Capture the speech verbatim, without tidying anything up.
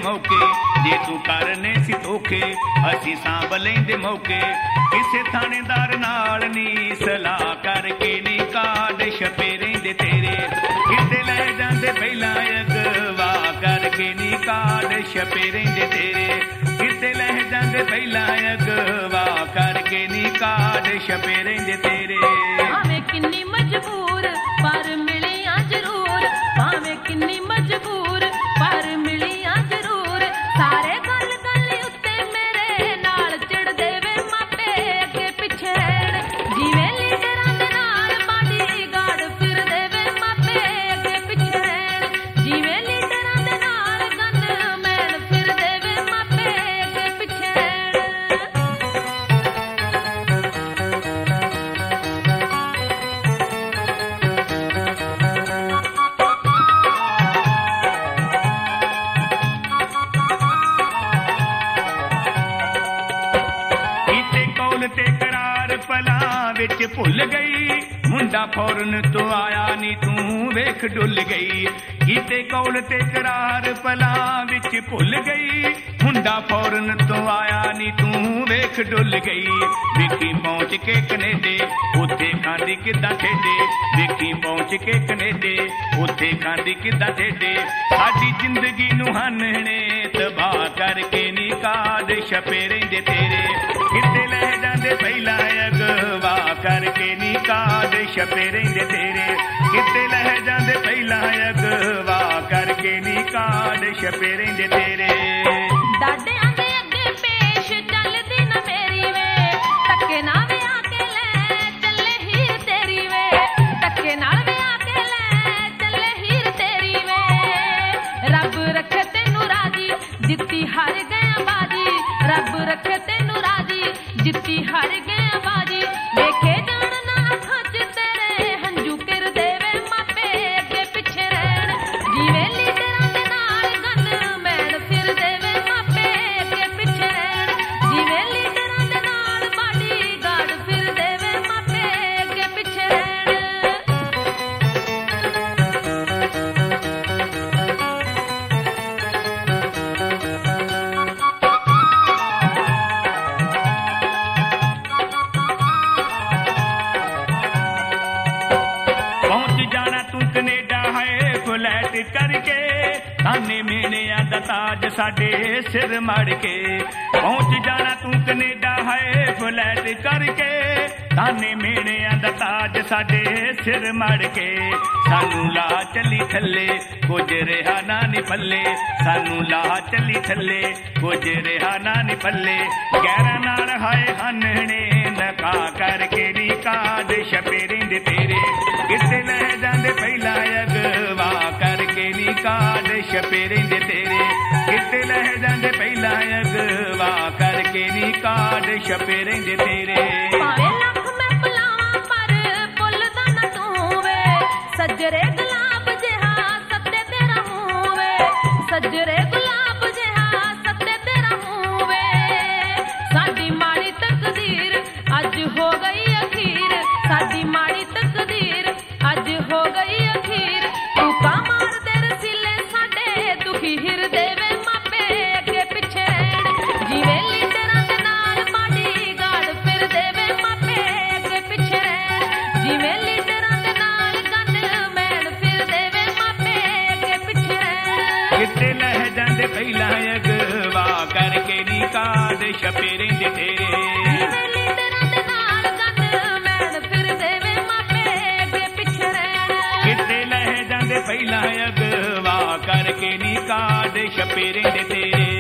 मौके जे तू करने सी धोखे असी सांभ लैंदे मौके किसे थानेदार नाल नी सलाह करके नी काड छपे रहिंदे तेरे किते लै जांदे पहिलां अगवा करके नी काड छपे रहिंदे तेरे किते लै जांदे पहिलां अगवा करके नी काड छपे रहिंदे तेरे भावें किन्नी मजबूर पर मिलियां जरूर भावें किन्नी मजबूर पर मिलियां जरूर सारे गल गल उत्ते मेरे नाल चिड़दे वे मापे अगे पिछे जिवें लीडरां दे नाल बाडीगार्ड फिरदे वे मापे अगे पिछे जिवें लीडरां दे नाल गनमैन फिरदे वे मापे अगे पिछे ते करार पला विच भुल गई मुंडा फौरन तो आया नी तू वेख डुल गई कीते कौल ते करार पला विच भुल गई मुंडा फौरन तो आया नी तू वेख डुल गई वेखी पहुंच के कनेडे उत्थे खांदी किदां ठेडे वेखी पहुंच के कनेडे उत्थे खांदी किदां ठेडे साडी जिंदगी नूं हानणे तबाह करके नी काड छपे रहिंदे तेरे किते लै जांदे पहिलां अगवा करके नी काड छपे रहिंदे तेरे किते लै जांदे पहिलां अगवा करके नी काड छपे रहिंदे तेरे डाडियां दे अगे पेश चलदी ना मेरी वे धक्के नाल वे आके ले चले हीर तेरी वे धक्के नाल वे आके ले चले हीर तेरी वे रब रखे तैनू राजी जित्ती हार गया बाजी रब रखे तैनू राजी जित्ती हार गया बाजी देखे जान ना अखां च तेरे हंजू किर देवे मापे अगे पिछे रहन जिवें लीडरां दे नाल गनमैन फिर देवे मापे अगे पिछे रहन जिवें लीडरां दे नाल बाडीगार्ड फिर देवे मापे अगे पिछे रहन कनेडा है फ्लैट करके ताने मेनिया दा ताज साडे सिर मड़ के पहुंच जाना तू कनेडा है फ्लैट करके ताने मेनिया दा ताज साडे सिर मड़ के सानू ला चली थल्ले कुछ रहा ना नी पल्ले सानू ला चली थल्ले कुछ रहा ना नी पल्ले गैरां नाल हाय हानणे नका करके नी काड छपे रहिंदे तेरे किते लै जांदे पहिलां अगवा करके नी काड छपे रहिंदे तेरे किते लै जांदे पहिलां अगवा करके नी काड छपे रहिंदे तेरे भावें लख मैं बुलावां पर भुलदा ना तू वे सजरे गुलाब जिहा सत्ते तेरा मूंह वे सजरे गुलाब जिहा सत्ते तेरा मूंह वे साडी माड़ी तकदीर अज हो गई अखीर साडी माड़ी तकदीर अज हो गई अखीर तू का मार दे रसीले साडे दुखी हिरदे वे मापे अगे पिछे जिवें लीडरां दे नाल बाडीगार्ड फिर देवे मापे अगे पिछे जिवें लीडरां दे नाल गनमैन फिर देवे मापे अगे पिछे किते लै जांदे पहिलां अगवा करके नी काड छपे रहिंदे तेरे जिवें लीडरां दे नाल गनमैन फिर देवे मापे अगे पिछे किते लै जांदे पहिलां अगवा करके नी काड छपे रहिंदे तेरे